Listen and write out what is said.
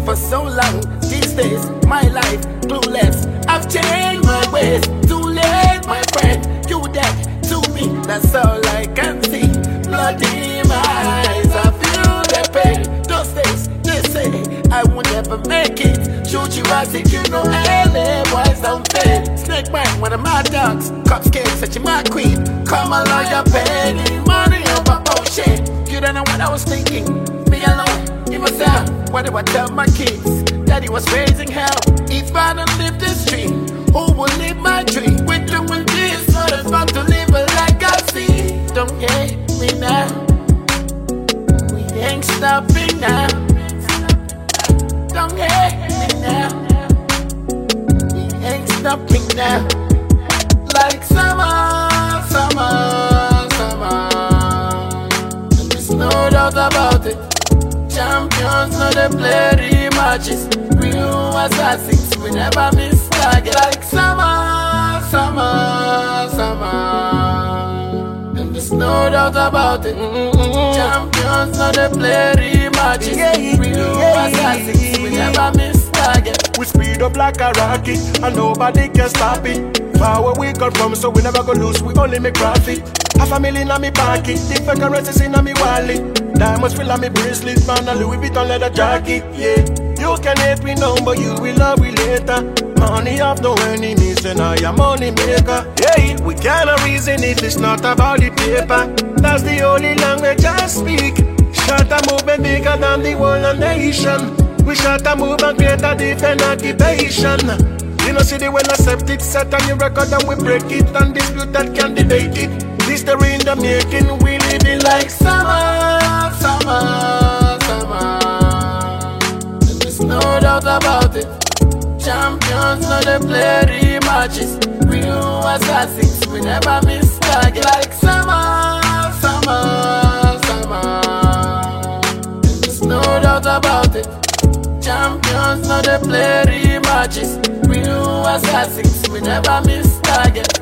for so long. These days, my life clueless. I've changed my ways. Too late, my friend. You dead to me. That's all I can see. Blood in my eyes. I feel the pain. Those days, they say I would never make it. Shoot you as if you know LA boys don't fail. Snake bite one of my dogs. Cops came searching my queen. Come along, you're paying money over bullshit. You don't know what I was thinking. Me alone, in myself. What do I tell my kids? Daddy was raising hell. If I don't live this dream, who will live my dream? We're doing this, not about to live a like I see. Don't hate me now. We ain't stopping now. Don't hate me now. We ain't stopping now. Like summer, summer, summer. And there's no doubt about it. Champions know they play rematches. Real assassins, we never miss target. Like summer, summer, summer. And there's no doubt about it. Champions know they play rematches. Real assassins, we never miss target. We speed up like a rocket, and nobody can stop it. Far where we come from, so we never go lose, we only make profit. $500,000 in me pocket, different currencies in me wallet. Diamonds fill on me bracelet, man, a Louis Vuitton leather jacket, yeah. You can hate me now, but you will love me later. Money have no enemies, and I am money maker. Yeah, we cannot reason it, it's not about the paper. That's the only language I speak. Shut a movement bigger than the whole nation. We shut a movement greater different occupation. You know, see the well accepted, set on your record and we break it and dispute that can debate it. History in the making, we live it like summer, summer, summer. And there's no doubt about it. Champions know they play rematches. Real assassins, we never miss target. Like summer, summer, summer. And there's no doubt about it. Champions know they play rematches. Real assassins, we never miss target.